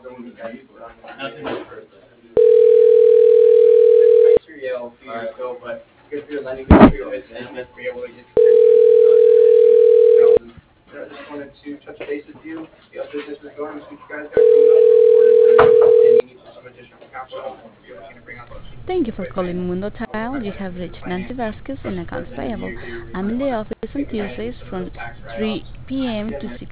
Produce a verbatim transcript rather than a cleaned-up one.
Yale a few years ago, but good for your lending history of business and be able to get you know, I just wanted to touch base with you, see how business is going, see what you guys got coming up, and you need some additional capital you're looking to bring on books. Thank you for calling Mundo Tile. You have reached Nancy Vasquez in accounts payable. I'm in the office on Tuesdays from three p m to six